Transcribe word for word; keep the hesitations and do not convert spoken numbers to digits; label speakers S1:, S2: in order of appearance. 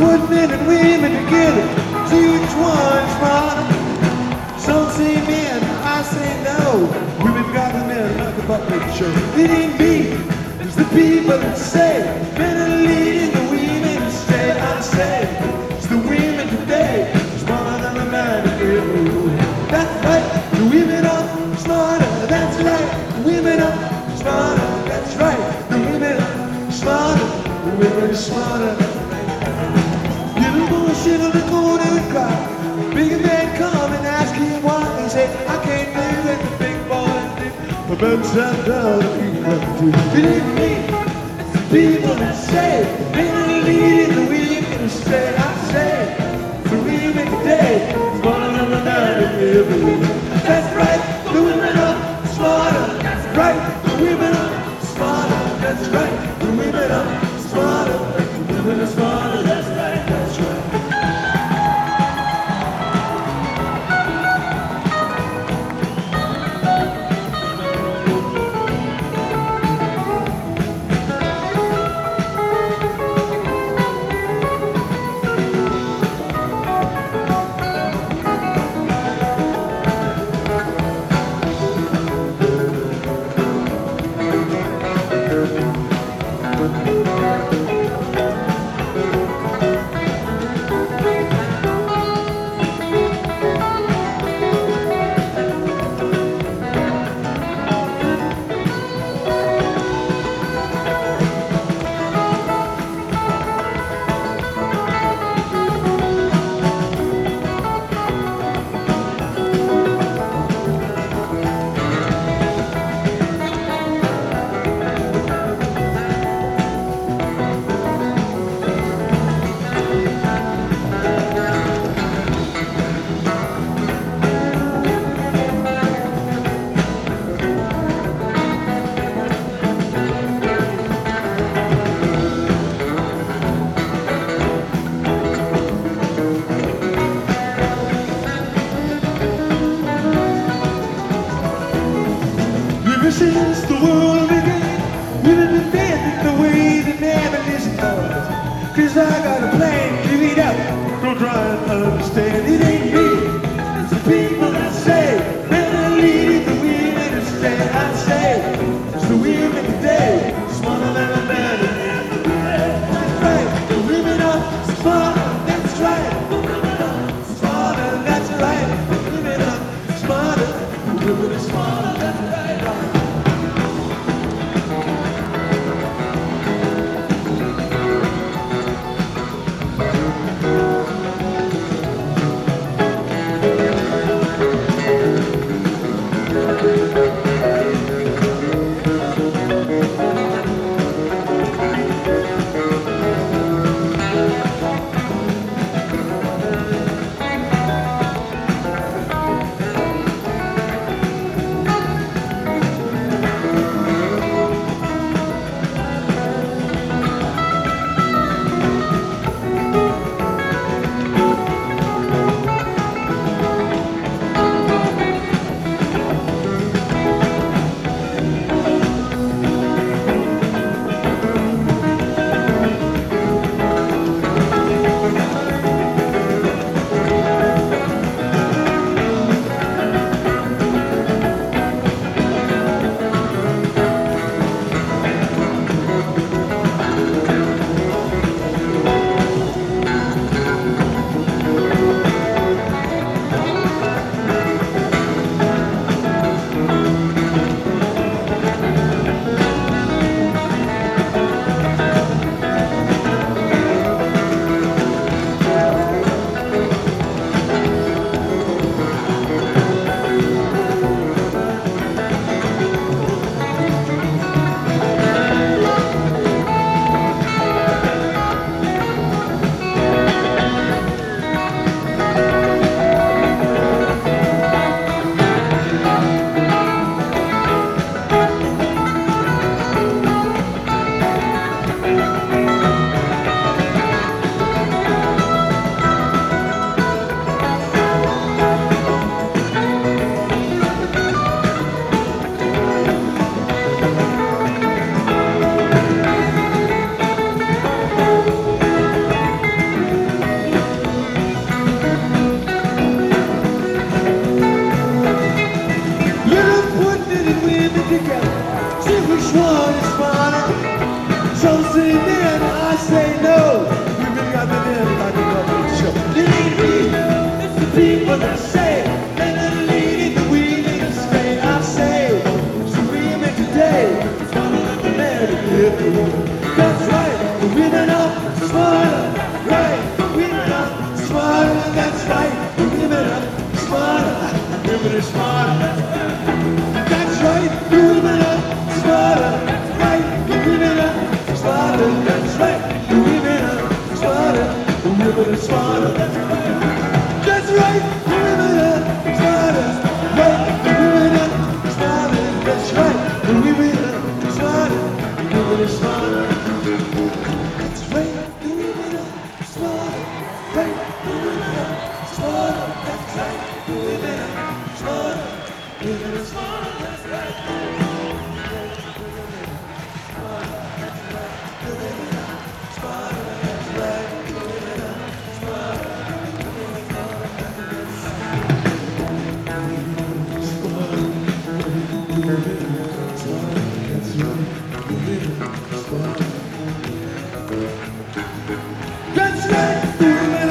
S1: put men and women together, see which one's smarter. Some say men, I say no. Women got the men like a puppet show. It ain't me, it's the people that say men are leading the women instead. I say it's the women today, smarter than the man today. That's right, the women are smarter. That's right, the women are smarter. That's right, the women are smarter. The women are smarter. Little bullshit on the corner and cry. Big man come and ask him why. He say, I can't do it, the big boy did. The men sat down and he got to. It ain't me, it's the people that say men are leading the women instead. I say, the women today, smarter than the man in That's right, the women are smarter. That's right, the women are smarter. That's right, the women are smarter. The women are smarter. That's right, that's right. Ever since the world began, we've been bending the way that never listen to us. Cause I got a plan, give it up, don't try and understand. It ain't me, it's the people that say men are leading the women instead. I say, it's the women today, smarter than a man. That's right, the women are smarter, that's right. The women are smarter, that's right. The women are smarter, the women are smarter, that's right. say no. Women got the men like a public show. It ain't me, it's the people that say, and the leading the wheeling and stay. I say, it's the women today. It's one of the men to live the woman. That's right, the women are smarter. Right, the women are smarter. That's right, the women are smarter. The women are smarter. That's right, the women are smarter. Right, the women are smarter. That's right, the women are smarter. The women are smarter. That's right, the women are smarter. Right, the women are smarter. That's right, the women are smarter. The women are smarter. That's right, the women are smarter. Right, the women are smarter. That's right, the women are smarter. The women are smarter. That's right. That's right,